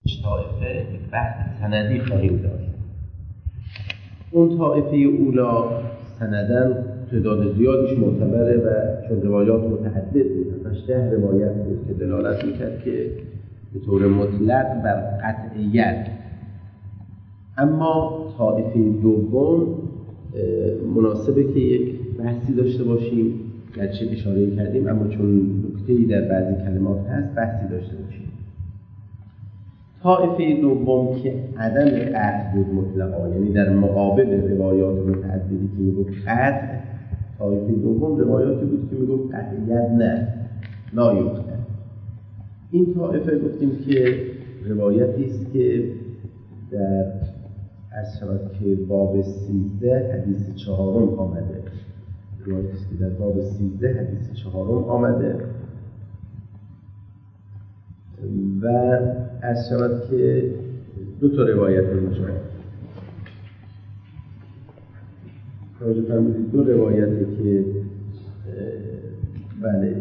طائفه یک بحث سندی خواهیم داشت. اون طائفه اولا سندن تعداد زیادیش معتبره و چون روایات متعدد بود، 10 روایت بود که دلالت میکرد که به طور مطلق بر قطعیت. اما طائفه دوم مناسبه که یک بحثی داشته باشیم، گرچه اشاره کردیم اما چون نکته‌ای در بعضی کلمات هست بحثی داشته باشیم. طائفه دوم که عدم قطع بود مطلقا، یعنی در مقابل روایات متعددی که میگفت قطع، طائفه دوم روایاتی بود که میگفت قطعیت نه، لا یقطع. این طائفه گفتیم که روایتی است که در که باب 13 حدیث 4 آمده، روایتی است که در باب 13 حدیث 4 آمده و از شود که دو تا روایت اینجا توجه فرمودید، دو روایتی که بله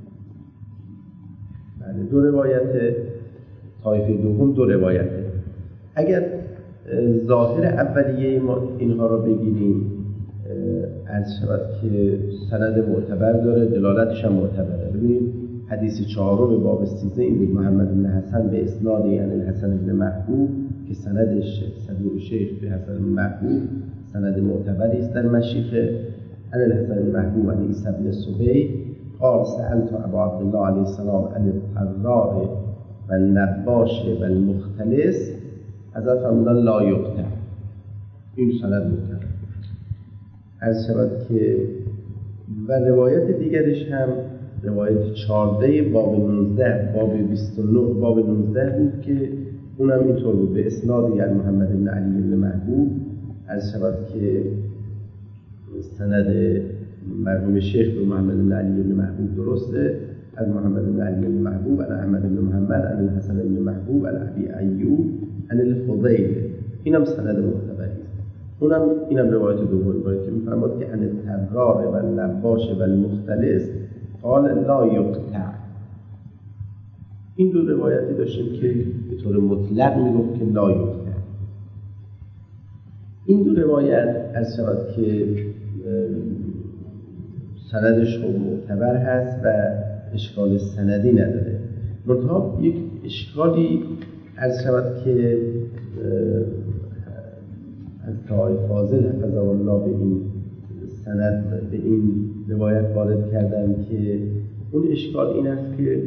دو روایت طایفه دوم، دو روایته. اگر ظاهر اولیه ما اینها را بگیریم، از شود که سند معتبر داره، دلالتش هم معتبره. ببینید حدیث 4 باب 13 این بود: محمد بن حسن به اسناد یعنی الحسن بن محبوب که سندش صدوق شیخ به حسن بن محبوب سند معتبری است در مشیخه. عن الحسن بن محبوب عن عیسی بن سبی قال سألت ابا عبدالله علیه السلام عن الطرار و النباش و المختلس، حضرت فرمودن لا یقطع. این سند معتبر. از شود که و روایت دیگرش هم روایت 14 باب 19 باب 29 باب 19 بود که اونم اینطور بود به اسناد یعنی محمد بن علی بن محبوب. از شود که سند مرحوم شیخ به محمد بن علی بن محبوب درسته، از محمد بن علی بن محبوب عن احمد بن محمد عن الحسن بن محبوب عن ابی ایوب عن الفضیل. اینم سند معتبری است. اینم روایت دوم بود که می‌فرماد که عن الطرار و النباش و المختلس قال لا یقطع. این دو روایتی داشتیم که به طور مطلق میگفت که لا یقطع. این دو روایت از شود که سندش خوب معتبر هست و اشکال سندی نداره. منتها یک اشکالی از شود که از طای فاضل حفظه الله به این سند به این روایت وارد کردن که اون اشکال این است که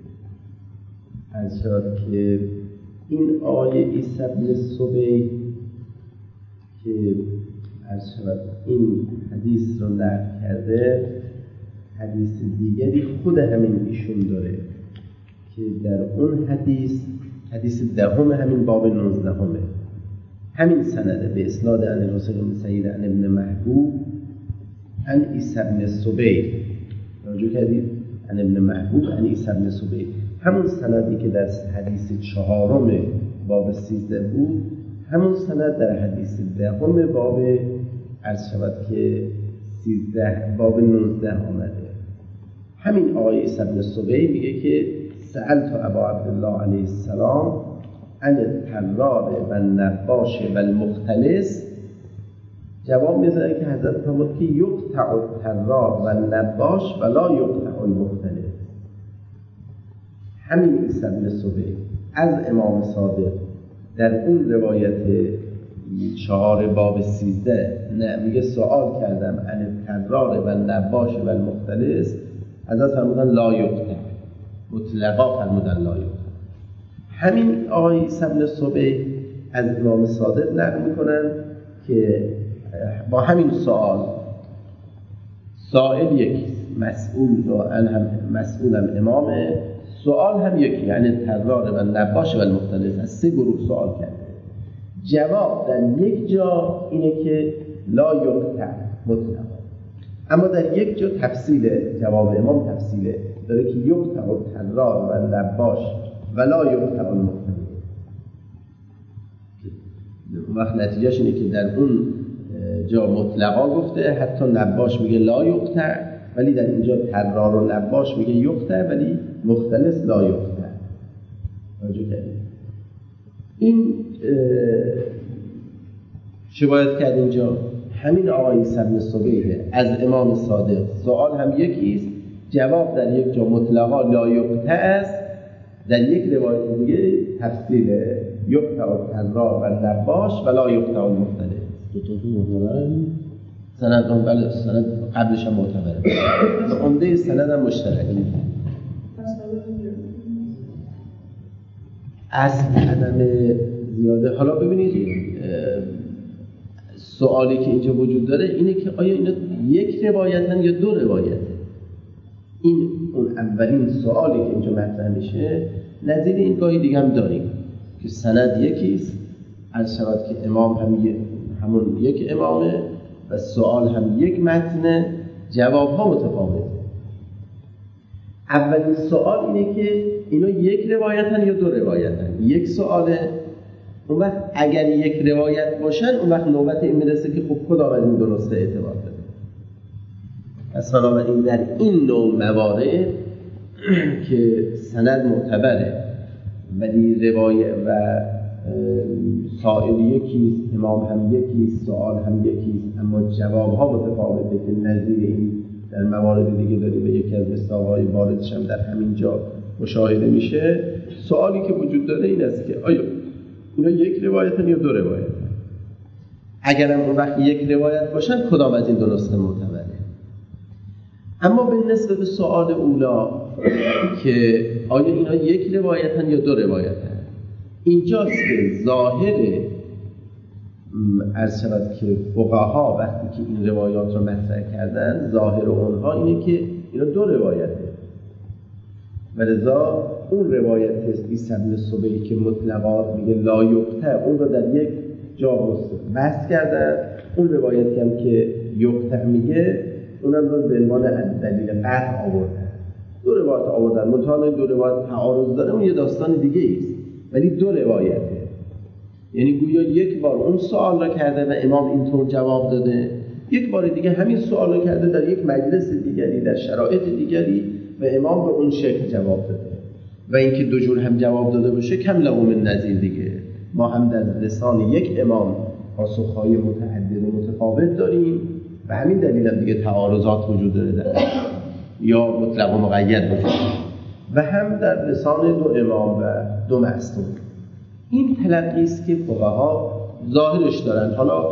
از شد که این آیه عیسی بن سبی که از شد این حدیث رو نقل کرده، حدیث دیگری خود همین ایشون داره که در اون حدیث دهم همین باب 19 همین سنده به اسناد عن حسین بن سعید عن ابن محبوب عن عیسی بن سبی. راجع کردید عن ابن محبوب عن عیسی بن سبی، همون سندی که در حدیث 4 باب 13 بود، همون سند در حدیث 10 باب عرض شود که 13 باب 19 آمده. همین آقای عیسی بن سبی میگه که سألت ابا عبدالله علیه السلام عن الطرار و النباش و المختلس. جواب میزنه که حضرت فرمود که یقطع الطرار و النباش و لا یقطع المختلس. همین عیسی بن سبی از امام صادق در اون روایت 4 باب 13 نه میگه سوال کردم عن الطرار و النباش و المختلس، حضرت فرمودن لا یقطع، مطلقا فرمودن لا یقطع. همین آقای عیسی بن سبی از امام صادق نقل میکنن که با همین سائل یکی، مسئولم امامه، سوال هم یکی، یعنی طرار و نباش و المختلس. از 3 گروه سوال کرده. جواب در یک جا اینه که لا یقطع مطلقا، اما در یک جا تفصیل جواب امام تفصیله داره که یقطع الطرار و نباش و لا یقطع المختلس. وقت نتیجهش اینه که در اون جا مطلقا گفته، حتی نباش میگه لا یقطع، ولی در اینجا طرار و نباش میگه یقطع ولی مختلس لا یقطع. راجع کردیم این چه باید کرد اینجا؟ همین آقای عیسی بن صبیح از امام صادق سوال هم یکیست، جواب در یک جا مطلقا لا یقطع است، در یک روایت دیگه تفصیل یقطع الترار و نباش و لا یقطع المختلف. دوتاشون معتبرن؟ سند بله، سند قبلش هم معتبره، عمده سند هم مشترکی. اصل عدم زیاده. حالا ببینید سوالی که اینجا وجود داره اینه که آیا اینا یک روایتن یا دو روایته؟ این اون اولین سوالی که اینجا مطرح میشه. نظیر این گاهی دیگه هم داریم که سند یکیست، عرض شود که امام هم همون یک امامه و سوال هم یک متنه، جواب ها متفاوته. اولین سوال اینه که اینا یک روایتن یا دو روایتن؟ یک سواله. اون وقت اگر یک روایت باشن اون وقت نوبت این میرسه که خب کدام از این دو نسخه اعتبار داره. پس بنابراین در این نوع موارد که سند معتبره ولی روایت و سائل یکیست، امام هم یکیست، سوال هم یکیست، اما جواب ها متفاوته که نظیر این در موارد دیگه داریم و یکی از مثال‌های واردش هم در همین جا مشاهده میشه. سوالی که وجود داره این است که آیا اینا یک روایتن یا دو روایتن؟ اگر هم اون وقت یک روایت باشن کدام از این دو نسخه معتبره؟ اما بالنسبه به سوال اولا که آیا اینا یک روایتن یا دو روایتن، اینجاست که ظاهر عرض شود که فقها وقتی که این روایات رو مطرح کردن ظاهر اونها اینه که اینا دو روایته و لذا اون روایت عیسی بن صبیح که مطلقات میگه لا یقطع اون رو در یک جا بحث کردن، اون روایتی هم که یقطع میگه اونم رو به عنوان دلیل قطع آوردن. دو روایت آوردن، منتها دو روایت تعارض داره، اون یه داستان دیگه ایست ولی دو روایته. یعنی گویا یک بار اون سوال را کرده و امام اینطور جواب داده، یک بار دیگه همین سوال را کرده در یک مجلس دیگری در شرایط دیگری و امام به اون شکل جواب داده. و اینکه دو جور هم جواب داده باشه کم له من نظیر دیگه. ما هم در لسان یک امام پاسخهای متعدد و متفاوت داریم و همین دلیل هم دیگه تعارضات وجود داره در یا مطلق و مقید وجود داره و هم در لسان دو امام و دو معصوم. این تلقی است که فقها ظاهرش دارن، حالا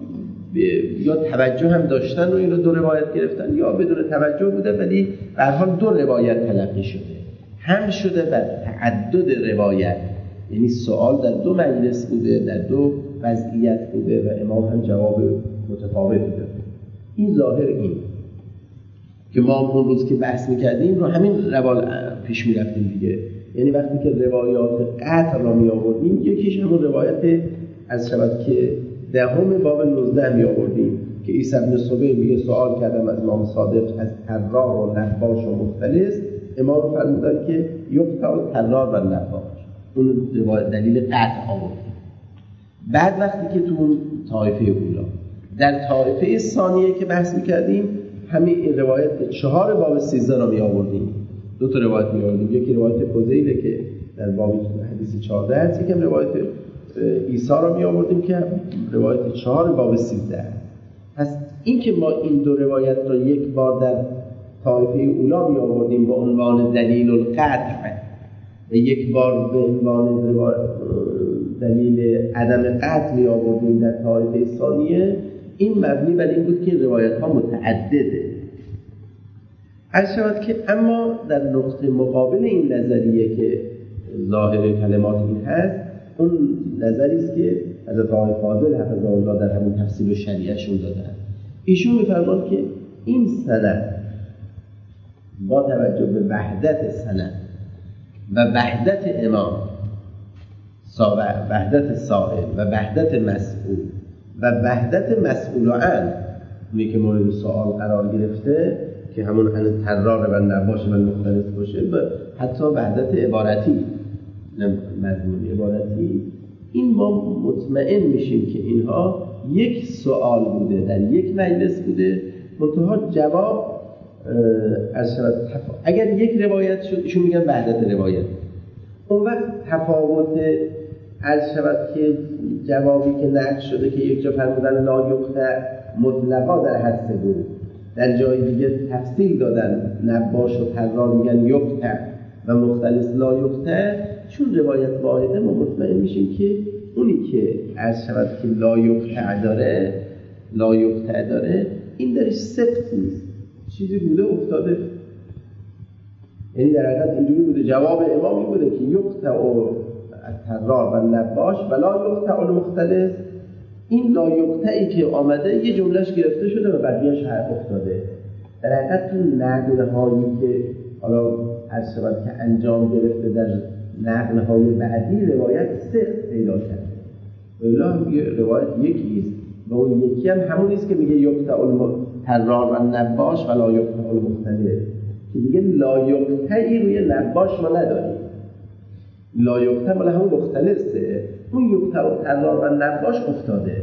یا توجه هم داشتن و این رو دو روایت گرفتن یا بدون توجه بوده ولی به هر حال دو روایت تلقی شده، هم شده بر تعدد روایت، یعنی سوال در دو مجلس بوده، در دو وضعیت بوده و امام هم جواب متفاوت داده. این ظاهر این که ما اون روز که بحث میکردیم رو همین روال پیش میرفتیم دیگه. یعنی وقتی که روایات قطع را می آوردیم یکیش همون روایت از شود که دهم باب 19 می آوردیم که عیسی بن صبیح میگه سوال کردم از امام صادق از ترار و نباش و مختلس، امام فرمودن که یقطع ترار و نباش، اون روایت دلیل قطع آوردیم. بعد وقتی که تو طایفه اولا در طایفه ثانیه که بحث میکردیم همین این روایت 4 باب 13 را می آوردیم. دو تا روایت می آوردیم، یکی روایت فضیله که در باب حدیث 14 هست، یکم روایت عیسی را می آوردیم که روایت 4 باب 13. پس این که ما این دو روایت را یک بار در طایفه اولا می آوردیم با عنوان دلیل القطع و یک بار به عنوان دلیل عدم قطع می آوردیم در طایفه ثانیه، این مبنی بر این بود که روایت ها متعدده. عرض شود که اما در نقطه مقابل این نظریه که ظاهر کلمات این هست، اون نظری است که حضرت آقای فاضل حفظه الله در همون تفسیر شریعه‌شون دادن. ایشون می‌فرمایند که این سند با توجه به وحدت سند و وحدت امام، وحدت سائل و وحدت مسئول و وحدت مسئول عنه، اونی که مورد سوال قرار گرفته که همون عن ترار و نباش و مختلف باشه و حتی وحدت عبارتی، مضمون عبارتی، این ما مطمئن میشیم که اینها یک سوال بوده، در یک مجلس بوده، منتها جواب اگر یک روایت شد ایشون میگن وحدت روایت، اون وقت تفاوت عرض شود که جوابی که نقل شده که یک جا فرمودن لا یقطع مطلقا در حد بود، در جای دیگه تفصیل دادن نباش و طرار میگن یقطع و مختلس لا یقطع. چون روایت واحده ما مطمئن میشیم که اونی که عرض شود که لا یقطع داره این درش سبت نیست، چیزی بوده افتاده. یعنی در حقیقت اینجوری بوده، جواب امامی بوده که یقطع الطرار و نباش و لا یقطع المختلس. این لا یقطعی که آمده یه جملهش گرفته شده و بقیه‌اش افتاده. در حقیقت اون نقل‌هایی که حالا هر شود که انجام گرفته در نقل‌های بعدی روایت سخت پیدا کرده. والله میگه روایت یکیست و اون یکی هم همونیست که میگه یقطع الطرار و نباش و لا یقطع المختلس، که دیگه لا یقطعی روی نباش ما نداریم. لا یقطع مال همون مختلسه، اون یقطع الطرار و نباش افتاده.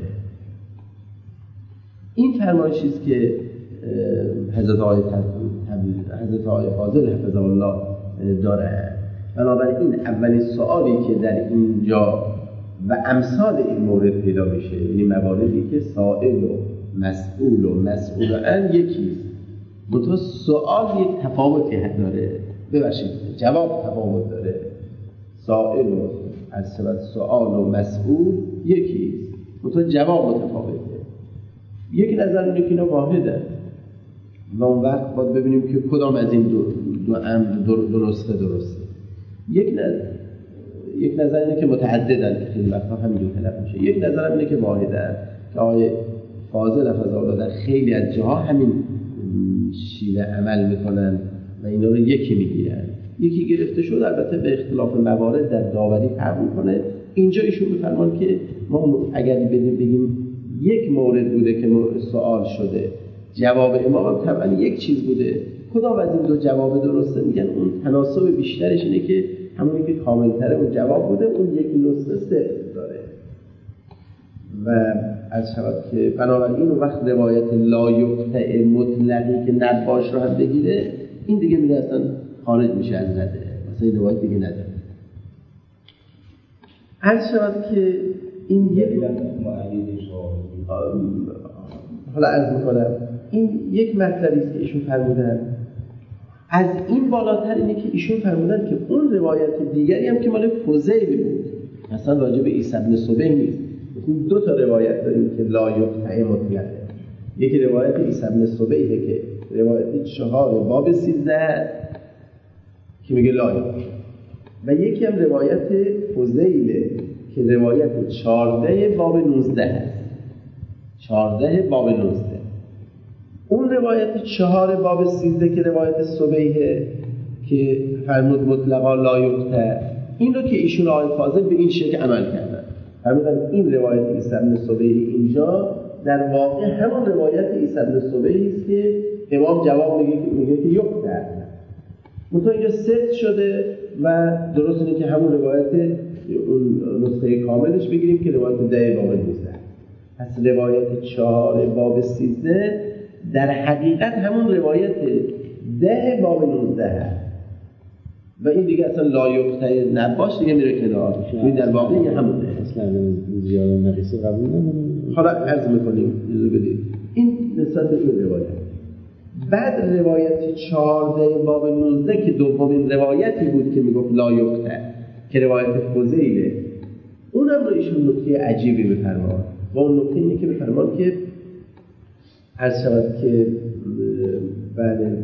این فرمایشیست که حضرت آقای فاضل حفظه الله داره. بنابراین اولین سوالی که در اینجا و امثال این مورد پیدا میشه، یعنی مواردی که سائل و مسئول عن یکیست، منتها سوال یک تفاوتی داره، ببخشید جواب تفاوت داره. سائل و سوال و مسئول یکیست، منتها جواب متفاوته. یک نظر اینه که اینا واحده و اون وقت باید ببینیم که کدام از این دو نسخه درسته. یک نظر اینه که متعددن، که خیلی وقتا همینجور طلب میشه. یک نظر اینه که واحدن، که آقای فاضل حفظه الله در خیلی از جاها همین شیوه عمل میکنن و اینا رو یکی میگیرن. یکی گرفته شد، البته به اختلاف موارد در داوری فرق میکنه. اینجا ایشون میفرمان که ما اگر بگیم یک مورد بوده که سوال شده، جواب امام هم طبعا یک چیز بوده، کدام از این دو جواب درسته؟ میگن اون تناسب بیشترش اینه که همونی که کاملتره اون جواب بوده، اون یک نسخه صفت داره. و از شود که بنابراین اون وقت روایت لا یقطع مطلقی که نباش رو هم بگیره، این دیگه میگه اصلا خارج میشه از رده، مثلا این روایت دیگه نداره. از شود که این حالا عرض میکنم این یک مطلبی است که ایشون فرمودن. از این بالاتر اینه که ایشون فرمودن که اون روایت دیگری هم که مال فضیل بود، مثلا راجع به عیسی بن صبیح نیست. دو تا روایت داریم که لا یقطع مطلقه. یکی روایت عیسی بن صبیحه که روایت 4 باب 13 که میگه لا یقطع، و یکی هم روایت فضیله که روایت 14 باب 19 هست. 14 باب 19. اون روایت 4 باب 13 که روایت صبیحه که فرمود مطلقا لا یقطع، این رو که ایشون آقای فاضل به این شکل عمل کردن، فرمودن این روایت عیسی بن صبیح اینجا در واقع همون روایت عیسی بن صبیح است که امام جواب میگه که یقطع. منتها اینجا ست شده و درست اینه که همون روایت اون نسخه کاملش بگیریم که روایت 10 باب 19. پس روایت 4 باب 13 در حقیقت همون روایت 10 باب 19 هست و این دیگه اصلا لا یقطع نباش دیگه میره کنار. این در واقع یه همونه. اصلا زیاد نقیصه قبول نمونه. حالا عرض میکنیم اجازه بدید این نسبت به این روایت. بعد روایت 14 باب 19 که دومین روایتی بود که میگفت لا یقطع که روایت فضیله، اونم رو ایشون نکته عجیبی بفرمان و اون نکته اینه که بفرمان که عرض شود که بله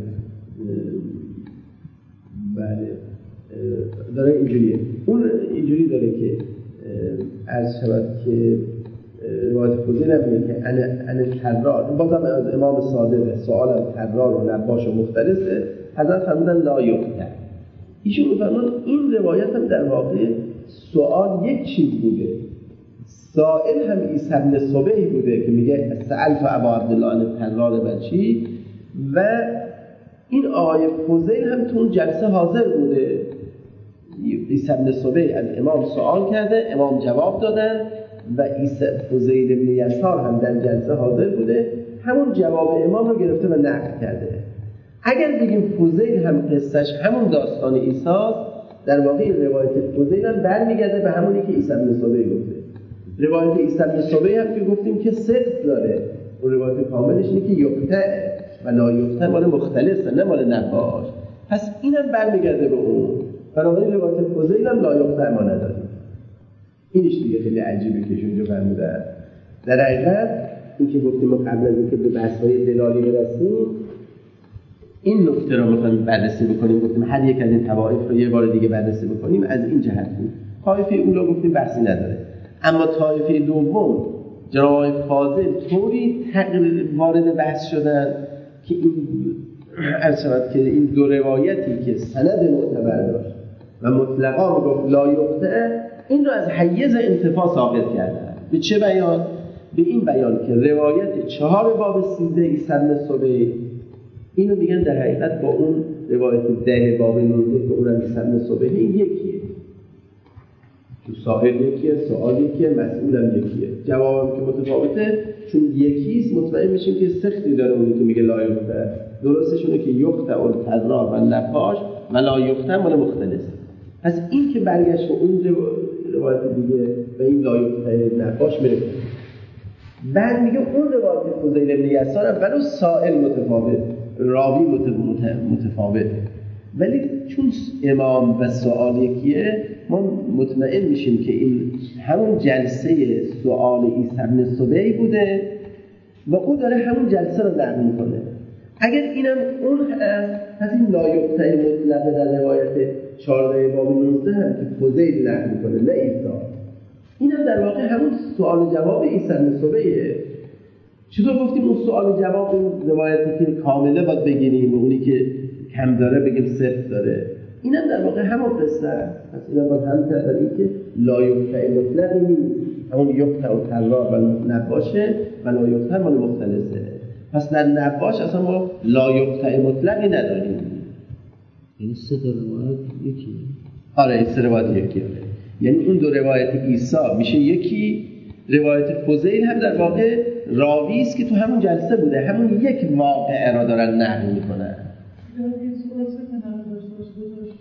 داره اینجوریه، اون اینجوری داره که عرض شود که روایت فضیل هم میگه که ان الطرار، بازم از امام صادق سوال از طرار و نباش و مختلسه، حضرت فرمودن لا یقطع. ایشون میفرمان این روایت هم در واقع سوال یک چیز بوده، سائل هم عیسی بن صبیح بوده که میگه سألت ابا عبدالله عن الطرار بچی، و این آقای فضیل هم تو اون جلسه حاضر بوده. عیسی بن صبیح از امام سوال کرده، امام جواب دادن و عیسی فضیل بن یسار هم در جلسه حاضر بوده، همون جواب امام رو گرفته و نقل کرده. اگر بگیم فضیل هم قصهش همون داستان عیسی، در واقع این روایت فضیل هم برمیگرده به همونی که عیسی بن ثابت گفته. روایت عیسی بن ثابت هم که گفتیم که صدق داره، اون روایت کاملش اینه که یقطع و لا یقطع مال مختلفه، نه مال نباش. پس اینم برمیگرده به اون. بنابراین روایت فضیل هم لا یقطع ما نداریم. اینش دیگه خیلی عجیبه که اونجا فرمودن. در حقیقت این که گفتیم ما قبل از اینکه به بحث‌های دلالی برسیم این نکته رو می‌خوایم بررسی بکنیم. گفتیم هر یک از این طوایف رو یه بار دیگه بررسی بکنیم از این جهت. طایفه اولا گفتیم بحثی نداره، اما طایفه دوم جناب آقای فاضل طوری وارد بحث شدن که این ارشد که این دو روایتی که سند معتبر داشت و مطلقا گفت لا یقطع، این رو از حیز انتفاع ساقط کردن. به چه بیان؟ به این بیان که روایت 4 باب 13 عیسی بن ثابت اینو میگن در حقیقت با اون روایت 10 باب 19 که اونم عیسی بن ثابت این یکیه. تو سائل یکیه، سوال یکیه، مسئولم یکیه. جوابم که متفاوته، چون یکیست مطمئن میشیم که سختی داره اونی که میگه لا یقطع. درستش اونه که یقطع الترا و نقاش و لا یقطع مال مختلف. پس این که برگشت به اون روایت دیگه به این لا یقطع نقاش میره. بعد میگه اون روایت فضیل بن یسار ولو سائل متفاوت، راوی متفاوت، ولی چون امام و سوال یکیه ما مطمئن میشیم که این همون جلسه سوال عیسی بن ثابت بوده و او داره همون جلسه رو نقل میکنه. اگر اینم اون پس این لا یقطع مطلق در روایت 14 باب 19 هم که فضیل نقل میکنه نه عیسی، اینم در واقع همون سوال جواب عیسی بن ثابته. چطور گفتیم اون سوال جواب اون روایتی که کامله باید بگیریم و اونی که کم داره بگیم صفر داره، اینم در واقع همون قصه است. پس اینم باید هم کردن که لا یقطع مطلقی نیست، همون یقطع و ترار و نباشه و لا یقطع مال مختلفه. پس در نباش اصلا ما لا یقطع مطلقی نداریم. یعنی 3 روایت یکی. آره این 3 روایت یکی. یعنی اون 2 روایت عیسی میشه یکی، روایت فضیل هم در واقع راوی است که تو همون جلسه بوده، همون یک واقعه را دارن نقل میکنن. این سوال سه تا نقل داشته باشه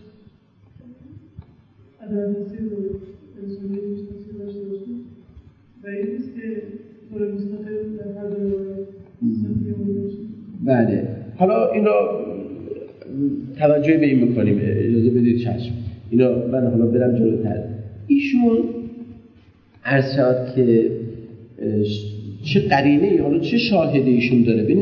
ادرسی رو رسولی میشناسی داشته باشه و این نیست که طور مستقل در هر روایت سنتی باشه. بله حالا این را توجه به این میکنیم، اجازه بدید چشم اینا من حالا برم جلوتر. ایشون عرض شد که چه قرینه‌ای حالا چه شاهدی ایشون داره. ببینید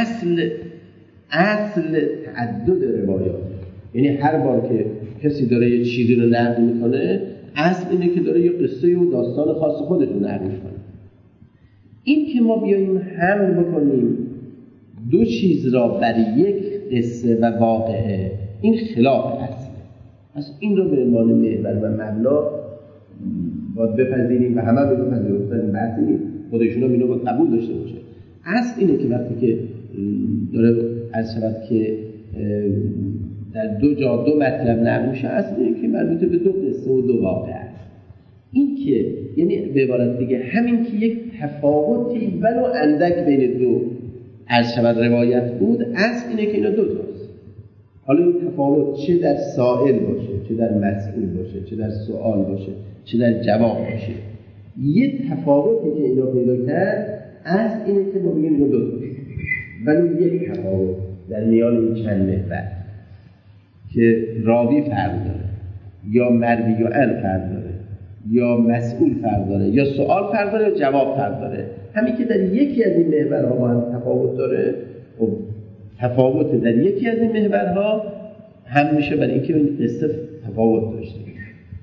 اصل تعدد روایات، یعنی هر بار که کسی داره یه چیزی رو نقل میکنه اصل اینه که داره یه قصه و داستان خاص خودش رو نقل میکنه. این که ما بیاییم حمل بکنیم 2 چیز را بر یک قصه و واقعه، این خلاف اصله. پس این رو به عنوان محور و مبنا باید بپذیریم و همه رو بپذیریم. بحثی نیست، خودشون هم اینو باید قبول داشته باشه. اصل اینه که وقتی که داره عرض شود که در 2 جا 2 مطلب نقل میشه، اصل اینه که مربوط به 2 قصه و 2 واقعه است. این که یعنی به عبارت دیگه همین که یک تفاوتی ولو اندک بین 2 عرض شود روایت بود، اصل اینه که اینا 2 تاست. حالا این تفاوت چه در سائل باشه، چه در مسئول باشه، چه در سوال باشه، چه در جواب باشه، یه تفاوتی که اینا پیدا کرد اصل اینه که ما میگیم اینا 2 تاست. ولی یک تفاوت در میان این چند محور که راوی فرق داره یا مروی و ان فرق داره یا مسئول فرق داره یا سوال فرق داره یا جواب فرق داره، همین که در یکی از این محورها با هم تفاوت داره و تفاوت در یکی از این محورها هم میشه برای اینکه این قصه تفاوت داشته باشه.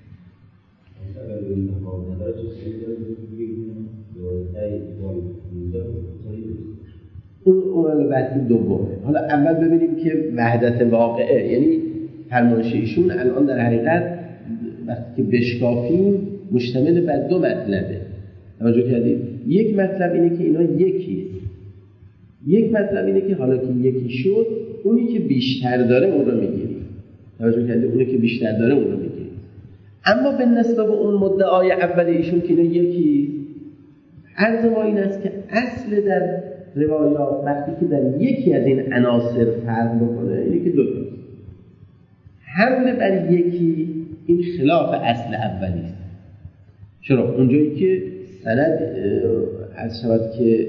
اون بحث دومه. حالا اول ببینیم که وحدت واقعه، یعنی فرمایش ایشون الان در حقیقت وقتی که بشکافیم مشتمل بر 2 مطلبه. توجه کردید؟ یک مطلب اینه که اینا یکیست، یک مطلب اینه که حالا که یکی شد اونی که بیشتر داره اون رو میگیریم. توجه کردید؟ اونی که بیشتر داره اون رو میگیریم. اما به نسبت اون مدعای اول ایشون که اینا یکی، عرض ما این است که اصل در روایات وقتی که در یکی از این عناصر فرق بکنه اینه که 2 تاست. حمل بر یکی این خلاف اصل اولی است. چرا؟ اونجایی که سند از شود که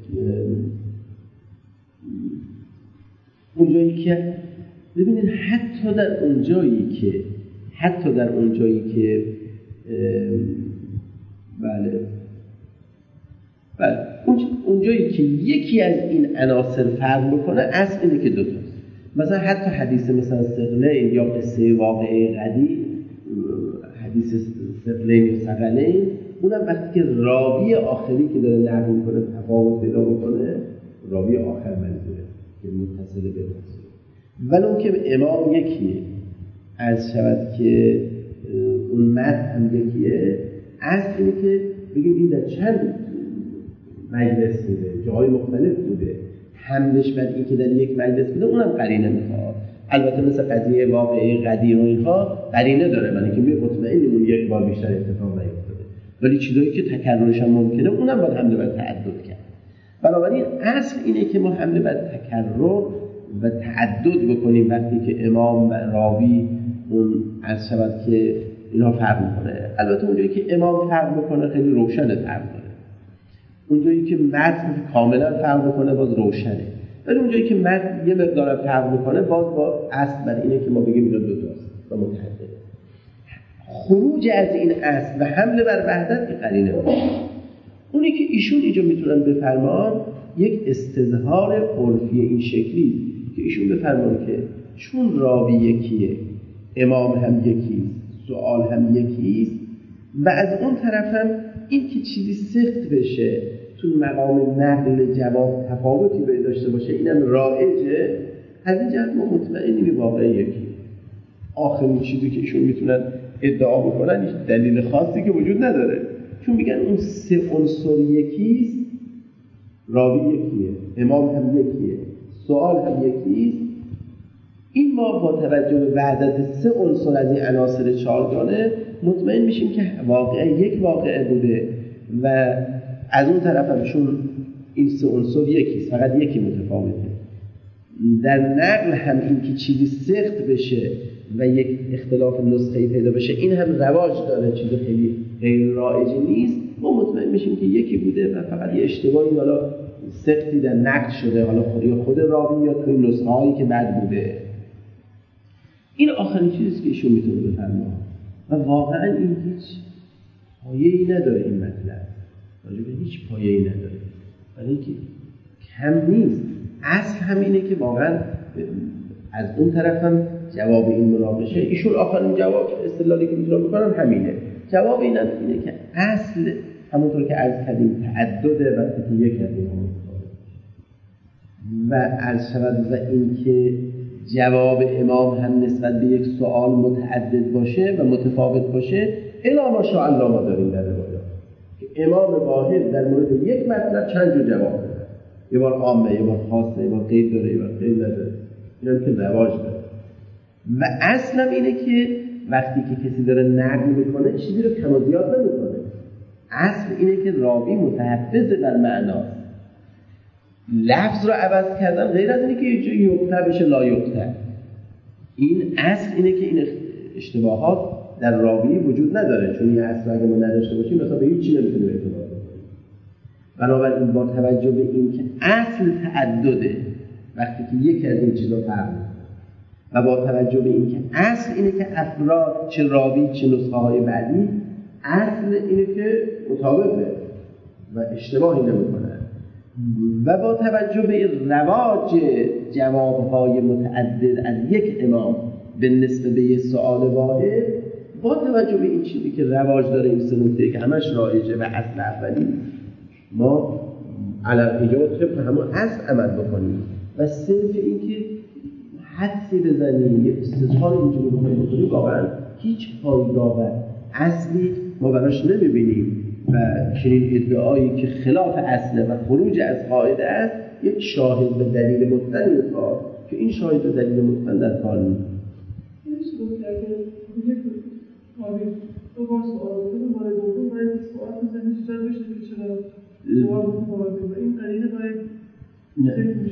اونجایی که ببینید حتی در اونجایی که بله اونجایی که یکی از این عناصر فرق بکنه اصل اینه که دوتاست. مثلا حتی حدیث مثلا ثقلین یا قصه واقعه قدی، حدیث ثقلین و ثقلین، اونم وقتی که راوی آخری که داره نقل میکنه تفاوت پیدا بکنه، راوی آخر منظوره که متصل به رسول، ولو که امام یکیه، از شود که اون متن هم یکیه، اصل اینه که بگیم این در چند مجلس بوده، جای مختلف بوده، حملش بر این که در یک مجلس بوده اونم قرینه میخواد. البته مثل قضیه واقعه قدیر و اینها قرینه داره، من اینکه مطمئنیم اون یک بار بیشتر اتفاق نیفتاده، ولی چیزایی که تکررش هم ممکنه اونم باید حمله بر تعدد کرد. بنابراین اصل اینه که ما حمله بر تکرر و تعدد بکنیم وقتی که امام و راوی اون از شود که اینا فرق میکنه. البته اونجایی که امام فرق میکنه خیلی روشنه فرق داره، اونجایی که متن کاملا فرق میکنه باز روشنه، ولی اونجایی که متن یه مقدار فرق میکنه باز با اصل بر اینه که ما بگیم اینا دو تاست و متحده. خروج از این اصل و حمله بر وحدت که قرینه باشه. اونی که ایشون اینجا میتونن بفرمان یک استظهار عرفی این شکلی که ایشون بفرمان که چون راوی یکیه، امام هم یکیست، سوال هم یکیست، و از اون طرف هم این که چیزی سخت بشه تو مقام نقل جواب تفاوتی باید داشته باشه اینم رایجه، از این جهت ما مطمئنیم واقعا یکی. آخرین چیزی که ایشون میتونن ادعا بکنن هیچ دلیل خاصی که وجود نداره، چون میگن اون سه عنصر یکیست، راوی یکیه، امام هم یکیه، سوال هم یکیست. این ما با توجه به وحدت سه عنصر از این عناصر چهارگانه مطمئن میشیم که واقعا یک واقعه بوده و از اون طرف هم چون این سه عنصر یکیست، فقط یکی متفاوته. در نقل هم این که چیزی سخت بشه و یک اختلاف نسخه‌ای پیدا بشه این هم رواج داره، چیز خیلی غیر رایجی نیست. ما مطمئن میشیم که یکی بوده و فقط یه اشتباهی حالا سختی در نقل شده، حالا خود راوی یا توی نسخه‌هایی که بعد بوده. این آخرین چیزی که ایشون میتونه بفرمایه و واقعا این هیچ پایه‌ای نداره، این مطلب راجبه هیچ پایه‌ای نداره، ولی اینکه کم نیست. اصل همینه که واقعا از اون طرف هم جواب این مناقشه ایشون آخرین جواب استدلالی که میتونم بکنم همینه. جواب اینه که اصل همونطور که عرض کردیم تعدده وقتی که یک از اینها و عرض شود و این که جواب امام هم نسبت به یک سوال متعدد باشه و متفاوت باشه. الا ماشاء الله ما داریم در روایات که امام واحد در مورد یک مطلب چند جور جواب بده، یه بار عامه، یه بار خاصه، یه بار قید داره، یه بار قید نداره. اینا که رواج داره و اصلا اینه که وقتی که کسی داره نقل میکنه چیزی رو کم و زیاد نمیکنه. اصل اینه که راوی متحفظ بر معناست. لفظ رو عوض کردن غیر از اینه که یه جایی یقطع بشه لا یقطع. این اصل اینه که این اشتباهات در راوی وجود نداره، چون این اصل اگه ما نداشته باشیم مثلا به هیچ چیزی نمیتونیم اعتماد کنیم. بنابراین با توجه به این که اصل تعدده وقتی که یکی از این چیزا فرق میکنه و با توجه به این که اصل اینه که افراد چه راوی چه نسخه های بعدی اصل اینه که مطابقه و اشتباهی نمیکنه و با توجه به رواج جوابهای متعدد از یک امام به نسبت به یک سؤال واحد، با توجه به این چیزی که رواج داره این سه نکته که همش رایجه و اصل اولی، ما علی ایجاد طبق همون اصل عمل بکنیم و صرف این که حدسی بزنیم یه استظهار اینجوری بکنیم واقعا هیچ پایگاه و اصلی ما براش نمیبینیم و چنین ادعایی که خلاف اصله و خروج از قاعده است یک شاهد به دلیل متقن میخواد که این شاهد به دلیل متقن در کار نیست. این شروع که اگر یک آبی دو بار سوال بکنه بار دوم باید سوال بزنید جد بشه که چرا جواب متفاوته و این قرینه باید ذکر میشه.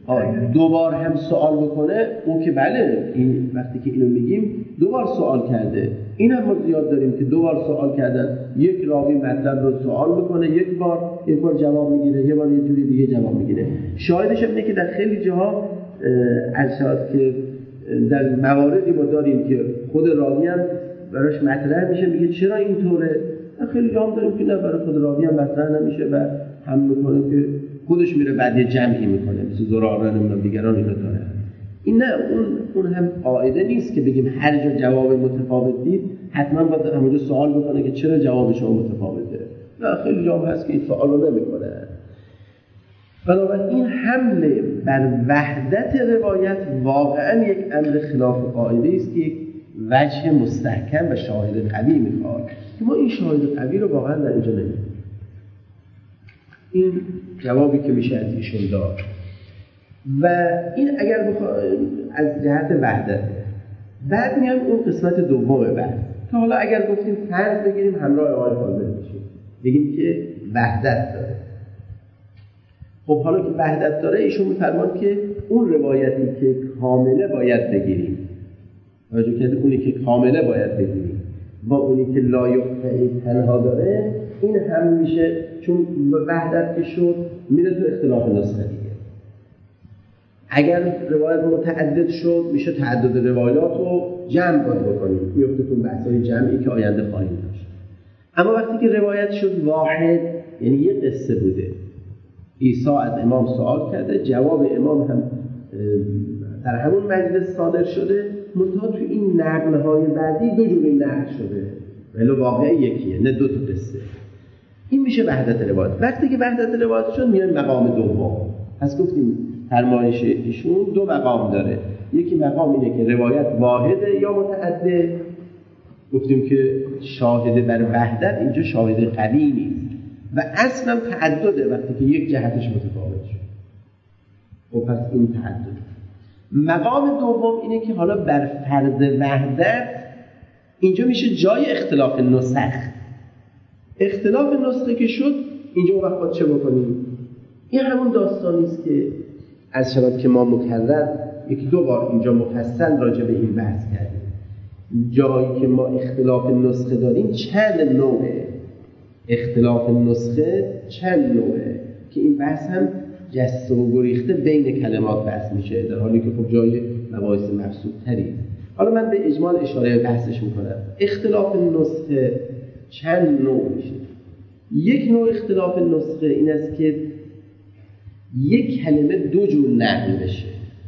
دوبار هم سوال بکنه اون که بله، این وقتی که اینو میگیم دوبار سوال کرده. این هم ما زیاد داریم که دوبار سوال کردن، یک راوی مطلب رو سوال میکنه، یک بار جواب میگیره، یه بار یه جوری دیگه جواب میگیره. شاهدش اینه که در خیلی جاها ارشاد که در مواردی ما داریم که خود راوی هم براش مطرح میشه، میگه چرا اینطوره. خیلی جاها داریم که نه، برای خود راوی هم مطرح نمیشه و هم میکنه که خودش میره بعد یه جمعی میکنه، مثل زراره نمیدونم دیگران اینو داره. این نه، اون هم قاعده نیست که بگیم هر جا جواب متفاوت دید حتما باید همونجا سوال بکنه که چرا جواب شما متفاوته. نه، خیلی جا هست که این سوال رو نمیکنه. بنابراین حمله بر وحدت روایت واقعا یک امر خلاف قاعده است که یک وجه مستحکم و شاهد قوی میخواد که ما این شاهد قوی رو واقعا در اینجا نمیدیم. این جوابی که میشه از ایشون داد. و این اگر از جهت وحدت. بعد میام اون قسمت دوم بعد که حالا اگر گفتیم فرض بگیریم همراه آقای فاضل بشیم، بگیم که وحدت داره. خب حالا که وحدت داره، ایشون میفرمان که اون روایتی که کامله باید بگیریم، توجه کنید، اونی که کامله باید بگیریم با اونی که لا یقطعی تنها داره، این هم میشه، چون وحدت که شد میره تو اختلاف نسخه دیگه. اگر روایت متعدد شد میشه تعدد روایات رو جمع باید بکنیم، میفته تو بحث‌های جمعی که آینده خواهیم داشت. اما وقتی که روایت شد واحد، یعنی یه قصه بوده، عیسی از امام سوال کرده، جواب امام هم در همون مجلس صادر شده، منتها تو این نقل‌های بعدی دو جوری نقل شده، ولی واقعا یکیه، نه دو تا قصه. این میشه وحدت روایت. وقتی که وحدت روایت شد میاد مقام دوم. پس گفتیم فرمایش ایشون دو مقام داره. یکی مقام اینه که روایت واحده یا متعدد. گفتیم که شاهد بر وحدت اینجا شاهد قوی نیست و اصلا تعدده وقتی که یک جهتش متفاوت شد. و پس این تعدد. مقام دوم اینه که حالا بر فرض وحدت اینجا میشه جای اختلاف نسخ. اختلاف نسخه که شد، اینجا اون وقت چه بکنیم؟ این همون داستانی است که از شباب که ما مکرر یکی دو بار اینجا مفصل راجع به این بحث کردیم. جایی که ما اختلاف نسخه داریم چند نوعه. اختلاف نسخه چند نوعه که این بحث هم جسته و گریخته بین کلمات بحث میشه، در حالی که خب جای مباحث مبسوط‌تری. حالا من به اجمال اشاره بحثش میکنم. اختلاف نسخه چند نوع میشه. یک نوع اختلاف نسخه این است که یک کلمه دو جور نقل بشه.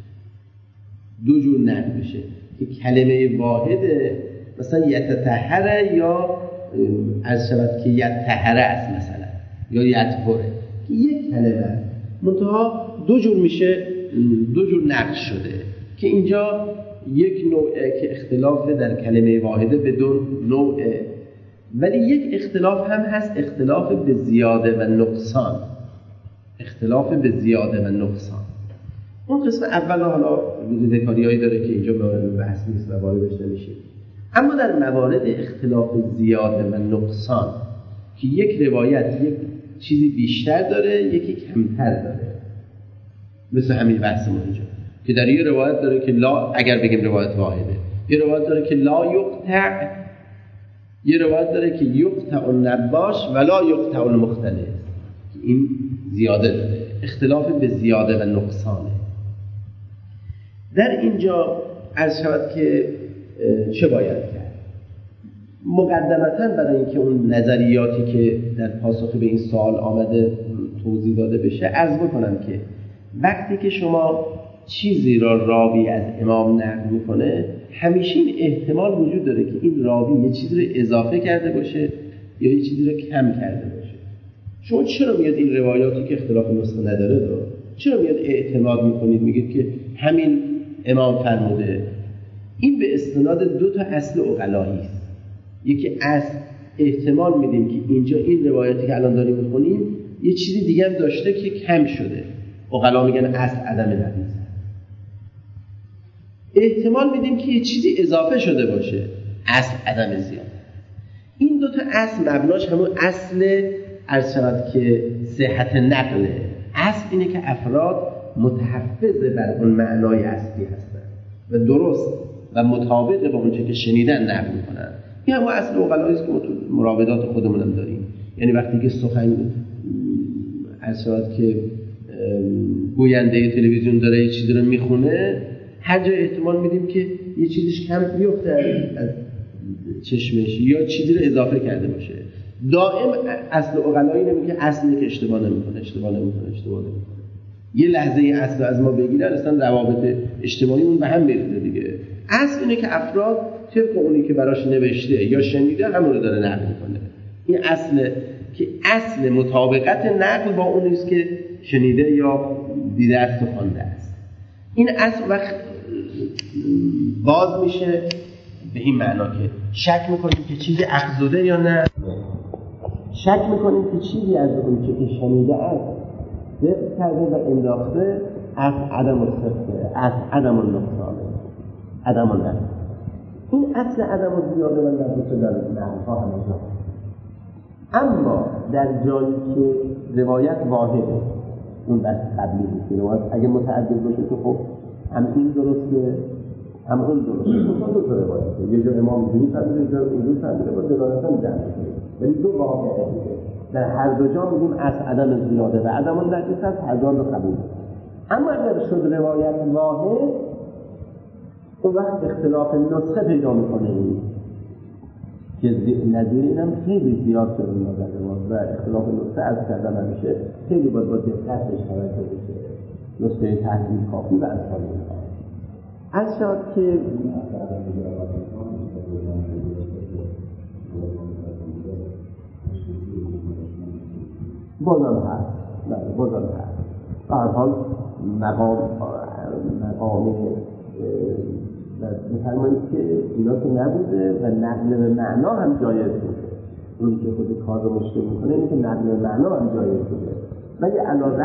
دو جور نقل بشه که کلمه واحده، مثلا یتطهر یا از شود که یتطهر است مثلا، یا یطهره، که یک کلمه منتها دو جور میشه، دو جور نقل شده که اینجا یک نوعه که اختلاف در کلمه واحده بدون نوعه، ولی یک اختلاف هم هست، اختلاف به زیاده و نقصان. اختلاف به زیاده و نقصان. اون قسم اول حالا ذکریایی داره که اینجا بحث نیست و واردش نمیشه. اما در موارد اختلاف زیاده و نقصان که یک روایت یک چیزی بیشتر داره یکی کمتر داره، مثل همین بحث ما اینجا که در یه روایت داره که لا، اگر بگیم روایت واحده، یه روایت داره که لا یقطع، یه روایت داره که یقطع النباش ولا یقطع المختلف. این زیاده داره، اختلاف به زیاده و نقصانه. در اینجا عرض شود که چه باید کرد؟ مقدمتاً برای اینکه اون نظریاتی که در پاسخ به این سوال آمده توضیح داده بشه، عرض بکنم که وقتی که شما چیزی را راوی از امام نقل میکنه، همیشه این احتمال وجود داره که این راوی یه چیزی رو اضافه کرده باشه یا یه چیزی رو کم کرده باشه. شما چرا میاد این روایاتی که اختلاف نسخه نداره رو چرا میاد اعتماد میکنید، میگید که همین امام فرموده؟ این به استناد دو تا اصل عقلایی است. یکی اصل احتمال میدیم که اینجا این روایتی که الان داریم میخونیم یه چیزی دیگه هم داشته که کم شده. عقلا میگن اصل عدم حدیث. احتمال میدیم که یه چیزی اضافه شده باشه، اصل عدم زیاده. این دو تا اصل مبناش همون اصل عرض شود که صحت نقله. اصل اینه که افراد متحفظ بر اون معنای اصلی هستن و درست و مطابق با اونچه که شنیدن نقل میکنن. این هم اصل اقلایی است که ما تو مراودات خودمون هم داریم. یعنی وقتی که سخن که گوینده تلویزیون داره یه چیزی رو میخونه، هر جا احتمال میدیم که یه چیزیش کم بیفته از چشمش یا چیزی رو اضافه کرده باشه. دائم اصل اقلایی نمیگه اصلی که اشتباه نمیکنه. یه لحظه اصل از ما بگیرن اصلا روابط اجتماعیمون به هم میریزه دیگه. اصل اینه که افراد طبق اونی که براش نوشته یا شنیده همون رو داره نقل میکنه. این اصل مطابقت نقل با اون نیست که شنیده یا دیده است و خوانده است. این اصل وقت باز میشه به این معنا که شک میکنیم که چیزی افزوده یا نه، شک میکنیم که چیزی از اون که شنیده است ذکر کرده و انداخته از عدم الصدقه، از عدم النقصانه، عدم النقص. این اصل عدم الزیاده و نقص در نقل‌ها همه. اما در جایی که روایت واحده، اون بس قبلی نیست. روایت اگه متعدد باشه که خب هم این درسته هم اون درسته. خب دو تا روایته، یه جا امام اینجوری فرموده، یه جا اونجوری فرموده، با دلالت هم جمع میشه. ولی دو واقعه دیگه. در هر دو جا میگیم از عدم زیاده و عدم النقص هست، هر دو رو قبول. اما اگر شد روایت واحد، اون وقت اختلاف نسخه پیدا میکنه. که نظیر اینم خیلی زیاد شده نظر ما و اختلاف نسخه از کردن همیشه خیلی باید با دقتش توجه بشه. نسخه تحلیل کافی و امثال اینها. از شد که بازم هست، بازم هست. به هر حال مقام می‌فرمایید که اینا که نبوده و نقل به معنا هم جایز بوده. اون که خود کار رو مشکل میکنه اینه که نقل به معنا هم جایز بوده. ولی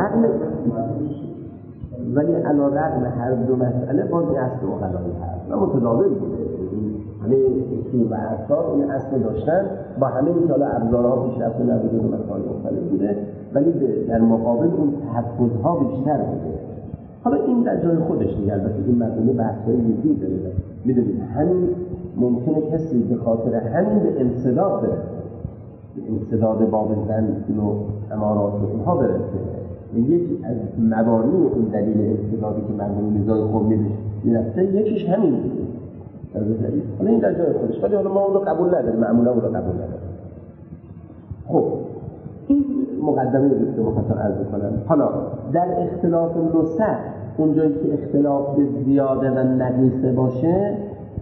علی رغم هر دو مسئله باز این اصل اقلایی هست و متضاد بوده. همه اصول و اثار این اصل داشتن با همه این حالا ابزارها پیشرفته نبوده و مسائل مختلف بوده، ولی در مقابل اون تحفظها بیشتر بوده. حالا این در جای خودش دیگه، البته این مسئله بحث‌های جدی داره. میدونید همین ممکنه کسی به خاطر همین به انسداد برسه، به انسداد باب زن و امارات و اینها برسه. یکی از مبانی اون دلیل انسدادی که مرحوم میرزای خمینی میرفته یکیش همین بود. حالا این در جای خودش، ولی حالا ما اون رو قبول نداریم، معمولا اون رو قبول نداریم. خب این مقدمه بود که مخاطب عرض کنم. حالا در اختلاف نسخ اونجایی که اختلاف به زیاده و نقیصه باشه،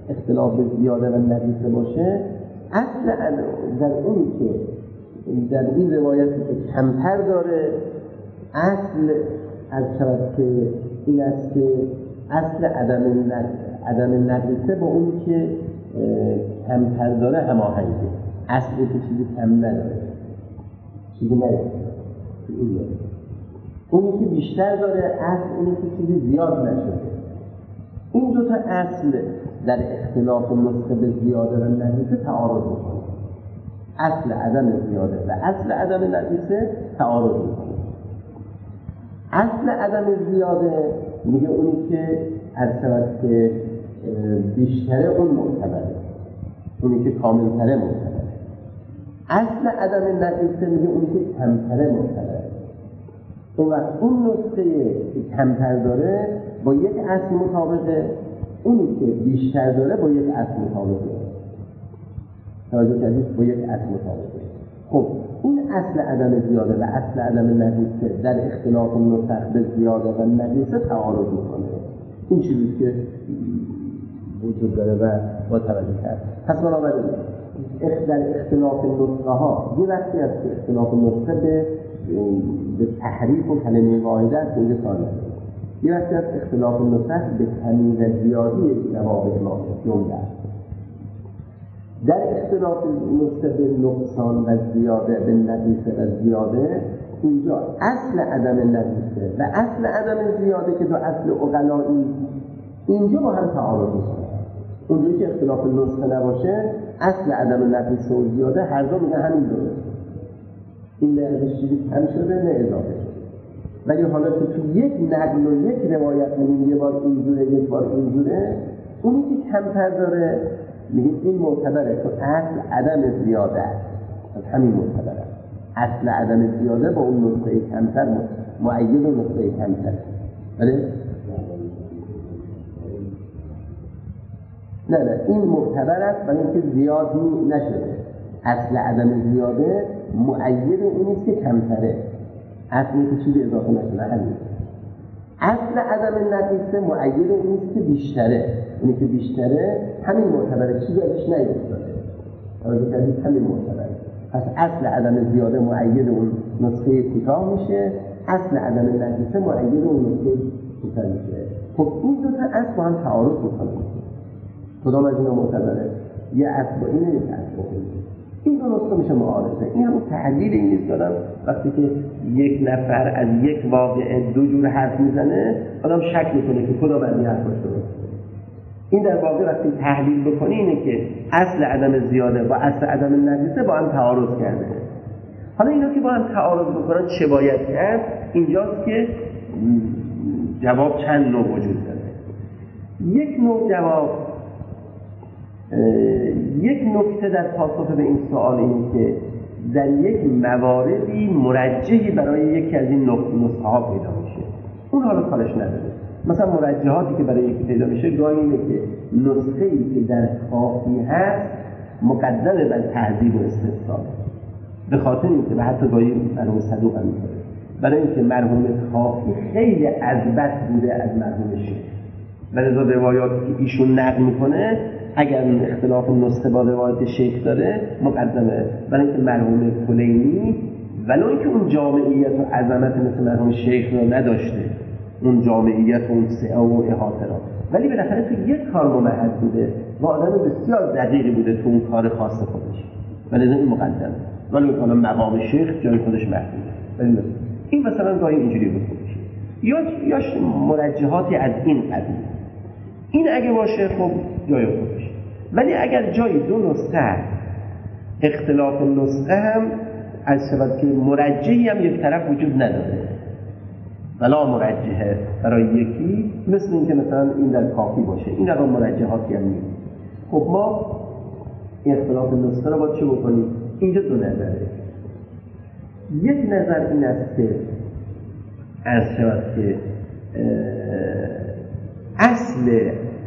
اصل در اون که در این روایت کمتر داره، اصل از طرف که این است که اصل عدم نقیصه با اون که کمتر داره هماهنگه. اصل که چیزی کم نداره، چیزی نداره. اونی که بیشتر داره، اصل اینه که چیزی زیاد نشده. این دو تا اصل در اختلاف نسخه به زیاده و نقیصه تعارض میکنه. اصل عدم زیاده و اصل عدم نقیصه تعارض میکنه. اصل عدم زیاده میگه اونی که از طرف که بیشتره اون معتبره، اونی که کاملتره معتبره. اصل عدم نقیصه میگه اونی که کمتره معتبره. اون وقت اون نسخه که کمتر داره با یک اصل مطابقه، اونی که بیشتر داره با یک اصل مطابقه. توجه کردید؟ با یک اصل مطابقه. خب این اصل عدم زیاده و اصل عدم نقیصه در اختلاف نسخ به زیاده و نقیصه تعارض میکنه. این چیزی که وجود داره و با توجه کرد. پس بنابراین در اختلاف نسخه ها یه وقتی از اختلاف نسخه به تحریف و کلمه واحده است اینجا کار نداره. یه وقتی از اختلاف نسخ به تمییز زیادی جواب ما جمله است. در اختلاف نسخه به نقصان و زیاده، به نقیصه و زیاده، اینجا اصل عدم نقیصه و اصل عدم زیاده که دو اصل اقلایی اینجا با هم تعارض میکنه. اونجایی که اختلاف نسخه نباشه، اصل عدم نقیصه و زیاده هر دو میگه همین درست. این نه چیزی کم شده نه اضافه شده. ولی حالا که تو یک نقل و یک روایت میگیم یه بار اینجوره یک بار اینجوره، اونی که کمتر داره میگیم این معتبره، تو اصل عدم زیاده است، از همین معتبره. اصل عدم زیاده با اون نسخه کمتر مؤید و نسخه کمتر. بله؟ نه این معتبر است برای اینکه زیاد نشده. اصل عدم زیاده مؤید اونیست که کمتره، اصلی که چیزی اضافه نشده همین. اصل عدم نقیصه مؤید اونیست که بیشتره، اونی که بیشتره همین معتبره، چیزی ازش نیفتاده. توجه کردید؟ همین معتبره. پس اصل عدم زیاده مؤید اون نسخه کوتاه میشه، اصل عدم نقیصه مؤید اون نسخه کوتاه میشه. خب این دو تا اصل با هم تعارض میکنه. کدام از اینا معتبره؟ یه اصل با اینه، یک اصل با اینه. این دو نسخه میشه معارضه. این همون تحلیل این نیست دارم وقتی که یک نفر از یک واقعه دو جور حرف میزنه آدم شک میکنه که کدام از این حرف درسته. این در واقع وقتی تحلیل بکنی اینه که اصل عدم زیاده با اصل عدم نقیصه با هم تعارض کرده. حالا اینا که با هم تعارض بکنن چه باید کرد؟ اینجاست که جواب چند نوع وجود داره. یک نوع جواب، یک نکته در پاسخ به این سوال اینه که در یک مواردی مرجحی برای یکی از این نسخه ها پیدا میشه. اون حالا کارش نداره. مثلا مرجحاتی که برای یکی پیدا میشه گاهی اینه که نسخه‌ای که در کافی هست مقدمه بر تهذیب و استثناء، به خاطر اینکه حتی گاهی مرحوم صدوق هم می‌کنه، برای اینکه مرحوم کافی خیلی اثبت بوده از مرحوم شیخ و لذا روایاتی که ایشون نقل میکنه اگر اختلاف نسخه با روایت شیخ داره مقدمه، برای اینکه مرحوم کلینی ولو اینکه اون جامعیت و عظمت مثل مرحوم شیخ رو نداشته، اون جامعیت و اون سعه و احاطه را، ولی بالاخره تو یک کار ممهد بوده و آدم بسیار دقیقی بوده تو اون کار خاص خودش، ولی این مقدمه، ولی اون مقام شیخ جای خودش محدوده. ولی این مثلا گاهی اینجوری بود یا مرجحاتی از این قبیل. این اگه باشه خب جای خودش، ولی اگر جای دو نسخه اختلاف نسخه هم از شود که مرجحی هم یک طرف وجود نداره ولا مرجحه برای یکی، مثل این که مثلا این در کافی باشه، این اگر مرجحاتی هم نیست. خب ما اختلاف نسخه رو باید چه بکنیم؟ اینجا دو نظره. یک نظر این است که از شود که اصل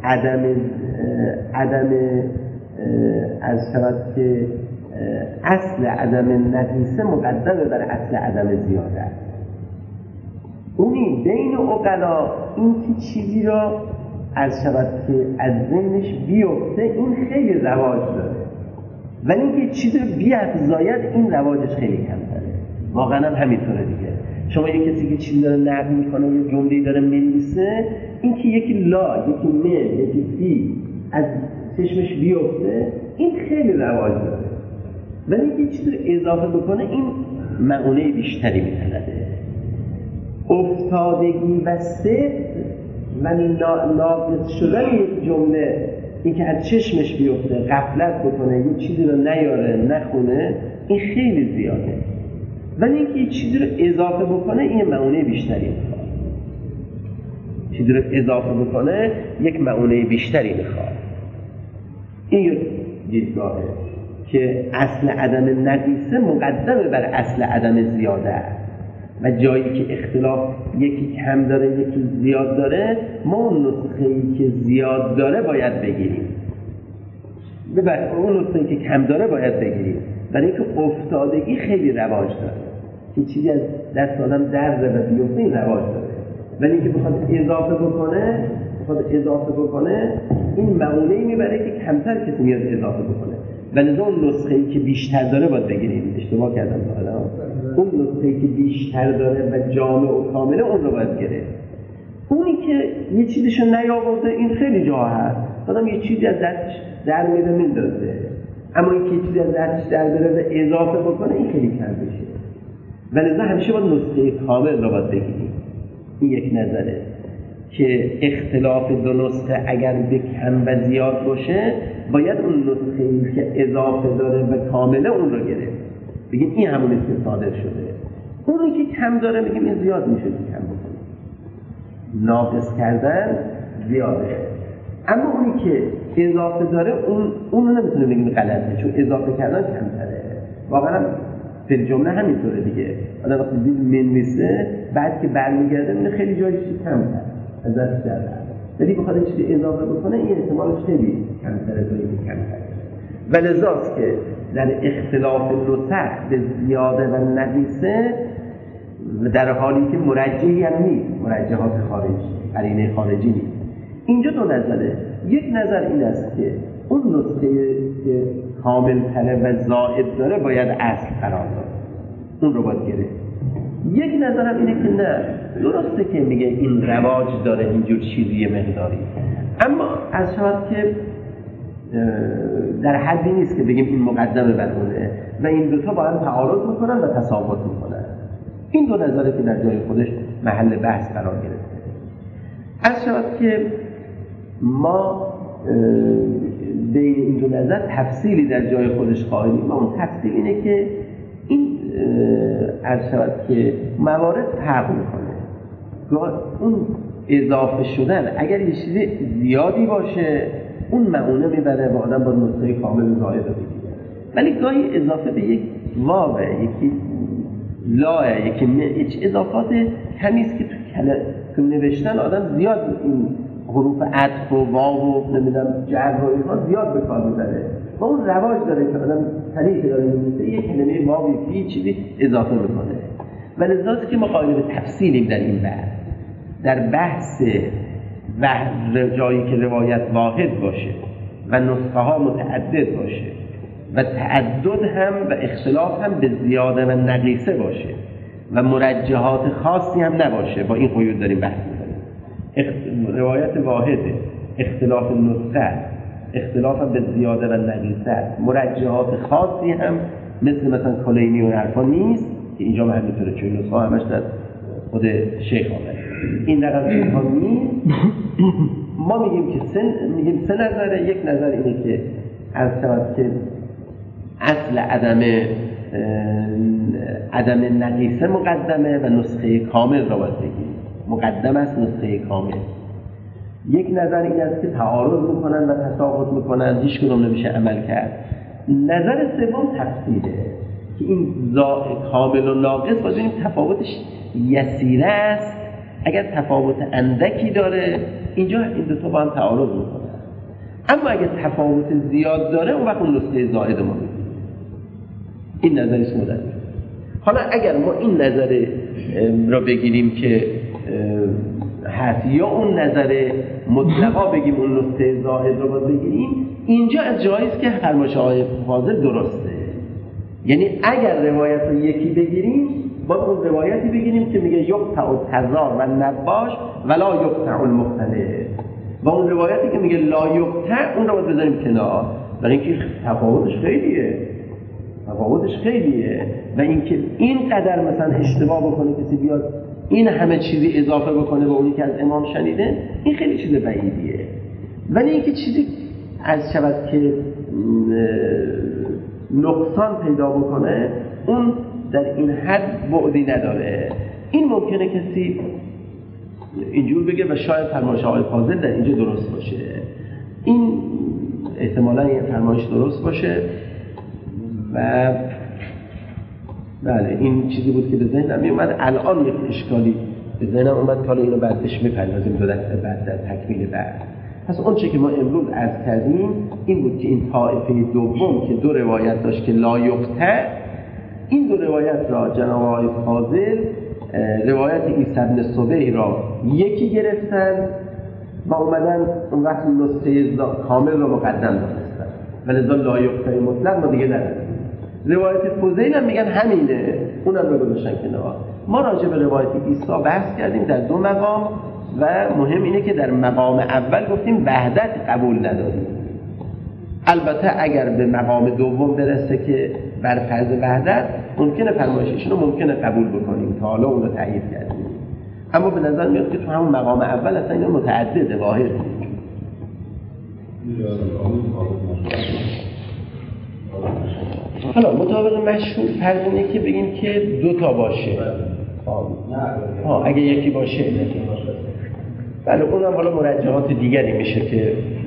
اصل عدم نقیصه مقدمه بر اصل عدم زیاده است. اونی بین عقلا این که چیزی را از شود که از ذهنش بیفته این خیلی رواج داره، ولی اینکه چیزی رو بیافزاید این رواجش خیلی کمتره. واقعا هم همینطوره دیگه. شما یه کسی که چیزی داره نقل میکنه یه جمله‌ای داره می‌نویسه، این که یکی لا، یکی مه، یکی فی از چشمش بیفته این خیلی رواج داره، ولی اینکه چیزی رو اضافه بکنه این معنی بیشتری می‌طلبه. افتادگی و صدق ولی ناقص شدن یک جمله، این که از چشمش بیفته، غفلت بکنه، یه چیزی رو نیاره، نخونه، این خیلی زیاده. ولی اینکه یه چیزی رو اضافه بکنه این معنی بیشتری میخواد. چیزی رو اضافه بکنه یک معنی بیشتری میخواد. این یک دیدگاهه که اصل عدم نقیصه مقدمه بر اصل عدم زیاده است و جایی که اختلاف یکی کم داره یکی زیاد داره ما اون نسخه‌ای که زیاد داره باید بگیریم، اون نسخه‌ای که کم داره باید بگیریم، برای اینکه افتادگی خیلی رواج داره که چیزی از دست آدم در و بیفته این رواج داره، ولی اینکه بخواد اضافه بکنه این معونه‌ای میبره که کمتر کسی میاد اضافه بکنه، ولی اون نسخه‌ای که بیشتر داره باید بگیریم. اشتباه کردم حالا. اون نسخه‌ای که بیشتر داره و جامع و کامله اون رو باید گرفت. اونی که یه چیزشو نیاورده این خیلی جا هست، آدم یه چیزی از دستش در میره میندازه، اما این که یه چیزی از دستش در بره و اضافه بکنه این خیلی کم میشه، ولی همیشه باید نسخه کامل رو باید بگیریم. این یک نظره که اختلاف دو نسخه اگر به کم و زیاد باشه باید اون نسخه‌ای که اضافه داره و کامله اون رو گرفت، بگیم این همون است که صادر شده. اونی که کم داره بگیم این زیاد میشه، کم ناقص کردن زیاده. اما اونی که اضافه داره اون نمیتونه بگیم غلطه، چون اضافه کردن کمتره. واقعا فی جمله همینطوره دیگه. آدم وقتی دید منویسه بعد که برمیگرده میبینه خیلی جایش کمتر از دست کرده، ولی بخواد یه چیزی اضافه بکنه این احتمالش خیلی کمتره تا اینکه کمتره. ولذاست که در اختلاف نسخ به زیاده و نقیصه در حالی که مرجحی هم نیست، مرجحات خارجی، قرینه خارجی نیست. اینجا دو نظره. یک نظر این است که اون نسخه که کامل تره و زائد داره باید اصل قرار داد، اون رو باید گرفت. یک نظر هم اینه که نه، درسته که میگه این رواج داره اینجور چیزی مقداری، اما از شود که در حدی نیست که بگیم این مقدمه بر اونه و این دوتا با هم تعارض میکنن و تساوات میکنن. این دو نظره که در جای خودش محل بحث قرار گرفته. از شود که ما به این دو نظر تفصیلی در جای خودش قائلیم و اون تفصیل اینه که این از شود که موارد فرق میکنه. اون اضافه شدن اگر یه چیزی زیادی باشه اون معونه میبره و آدم با نسخه کامل زائد رو بگیره، ولی گاهی اضافه به یک واوه، یکی لاه، یکی هیچ اضافات کمیست که تو نوشتن آدم زیاد این حروف عطف و واو و نمیدونم جر و اینها زیاد به کار میبره و اون رواج داره که آدم سریع که داره می‌نویسه یک کلمه واو یکی چیزی اضافه میکنه. ولذاست که ما قائل به تفصیلیم در این بحث. در بحث و جایی که روایت واحد باشه و نسخه ها متعدد باشه و تعدد هم و اختلاف هم به زیاده و نقیصه باشه و مرجحات خاصی هم نباشه، با این قیود داریم بحث می‌کنیم. روایت واحده، اختلاف نسخه، اختلاف هم به زیاده و نقیصه، مرجحات خاصی هم مثلا کلینی و حرفا نیست که اینجا هم همینطوره، چون نسخه همش در خود شیخ آمده. این رقم اینها نیست. ما میگیم سه نظره. یک نظر اینه که از شود که اصل عدم نقیصه مقدمه و نسخه کامل را باید بگیریم. مقدم است نسخه کامل. یک نظر این است که تعارض میکنن و تساقط میکنن، هیچ کدوم نمیشه عمل کرد. نظر سوم تفصیله که این کامل و ناقص باشه، این تفاوتش یسیره است. اگر تفاوت اندکی داره اینجا این دو تا با هم تعارض میکنن، اما اگر تفاوت زیاد داره اون وقت اون نسخه زائد ما میگیریم. این نظرش مدرج. حالا اگر ما این نظر را بگیریم که هست یا اون نظر مطلقا بگیم اون نسخه زائد را باید بگیریم، اینجا از جاییست که فرمایش آقای فاضل درسته. یعنی اگر روایت رو یکی بگیریم باید اون روایتی بگیریم که میگه یقطع التزار و نباش ولا یقطع المختلف، و اون روایتی که میگه لا یقطع اون رو باید بذاریم کنار، برای اینکه تفاوتش خیلیه و اینکه این قدر مثلا اشتباه بکنه کسی بیاد این همه چیزی اضافه بکنه به اونی که از امام شنیده، این خیلی چیز بعیدیه. ولی اینکه چیزی از شود که نقصان پیدا بکنه اون در این حد بعدی نداره. این ممکنه کسی اینجور بگه و شاید فرمایش آقای فاضل در اینجا درست باشه. این احتمالاً این فرمایش درست باشه و بله این چیزی بود که به ذهنم میومد. الان یک اشکالی به ذهنم اومد که حالا اینو بعدش میپردازیم دو دسته بعد در تکمیل بعد. پس اون چیزی که ما امروز عرض کردیم این بود که این طایفه دوم که دو روایت داشت که لا یقطع، این دو روایت را جناب آقای فاضل روایت عیسی بن صبیح را یکی گرفتن و اومدن اون وقت نسخه کامل را مقدم داشتن، ولذا لا یقطع مطلق ما دیگه نداریم. روایت فضیل هم میگن همینه، اونم رو گذاشتن کنار. ما راجع به روایت عیسی بحث کردیم در دو مقام و مهم اینه که در مقام اول گفتیم وحدت قبول نداریم. البته اگر به مقام دوم برسه که بر فرض وحدت ممکنه فرمایششون رو ممکنه قبول بکنیم تا حالا اون رو تایید کردیم، اما به نظر میاد که تو همون مقام اول اصلا اینا متعدده واحد نیست. حالا مطابق مشهور فرض اینه که بگیم که دو تا باشه. اگه یکی باشه بله اونم حالا مرجحات دیگری میشه که